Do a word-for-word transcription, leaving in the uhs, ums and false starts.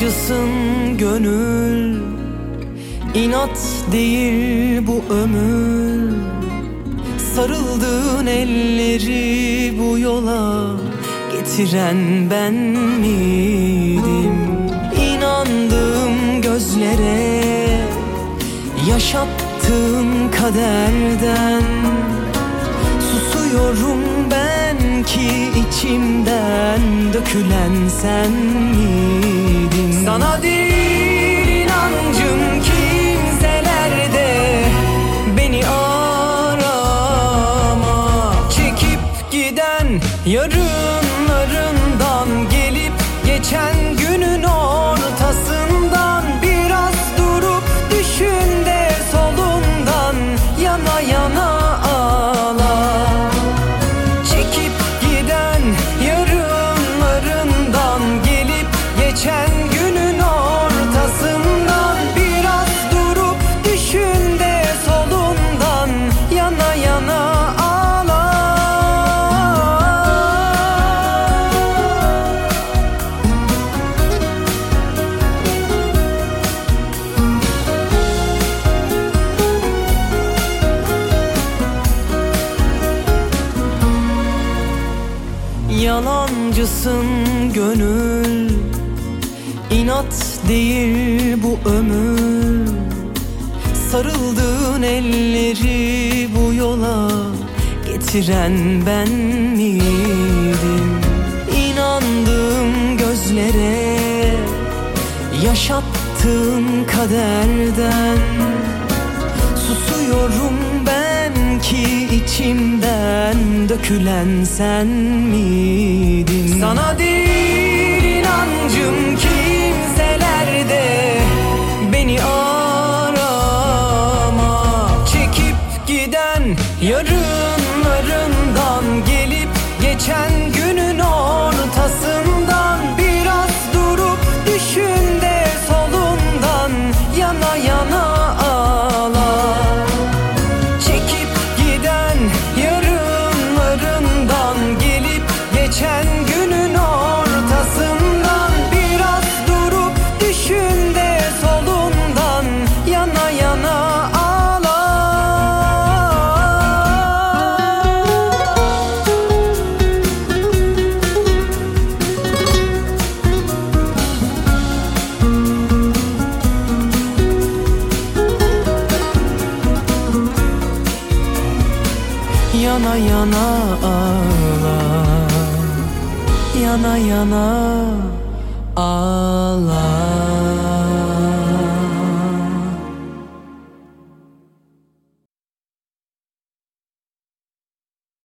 Yalancısın gönül, inat değil bu ömür. Sarıldığın elleri bu yola getiren ben miydim? İnandığım gözlere, yaşattığın kaderden susuyorum ben ki içimden dökülen sen miydin? Sana değil inancım kimselerde, beni arama. Çekip giden yarınlarından, gelip geçen günün ortasından biraz durup düşün de solundan yana yana ağla. Çekip giden yarınlarından, gelip geçen günün ortasından biraz durup düşün de solundan yana yana ağla. Yalancısın gönül, inat değil bu ömür. Sarıldığın elleri bu yola getiren ben miydim? İnandığım gözlere, yaşattığın kaderden susuyorum ben ki içimden dökülen sen miydin? Sana değil inancım kimselerde, beni arama. Çekip giden yarınlarından, gelip geçen günün ortasından biraz durup düşün de solundan yana yana ağla. Çekip giden yarınlarından, gelip geçen günün ortasından biraz durup düşün de solundan yana yana ağla. Yana yana ağla, yana yana ağla.